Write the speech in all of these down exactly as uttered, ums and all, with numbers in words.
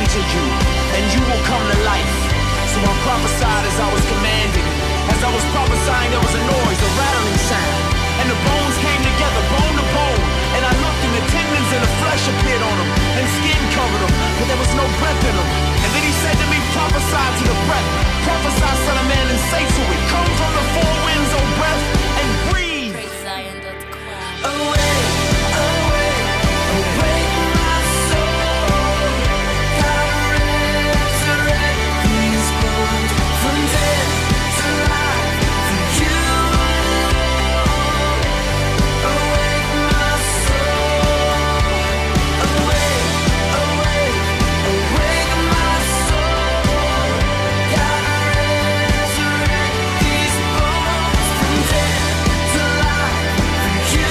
to you, and you will come to life. So I prophesied as I was commanded. As I was prophesying, there was a noise, a rattling sound, and the bones came together, bone to bone. And I looked, and the tendons and the flesh appeared on them, and skin covered them, but there was no breath in them. And then he said to me, prophesy to the breath, prophesy, son of man, and say to it, come from the four winds, O breath, and breathe. praise zion dot com. Away, away, awake my soul. God resurrect these bones from death to life for you. Awake my soul. Awake, awake, awake my soul. God resurrect these bones from death to life for you.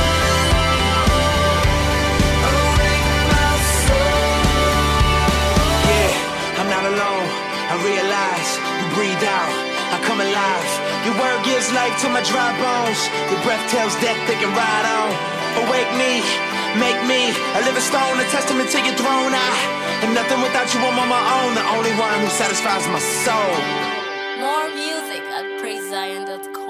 Awake my soul. Yeah, I'm not alone. I realize you breathe out, I come alive. Your word gives life to my dry bones. Your breath tells death they can ride on. Awake me, make me a living stone, a testament to your throne. I am nothing without you. I'm on my own, the only one who satisfies my soul. More music at praise zion dot com.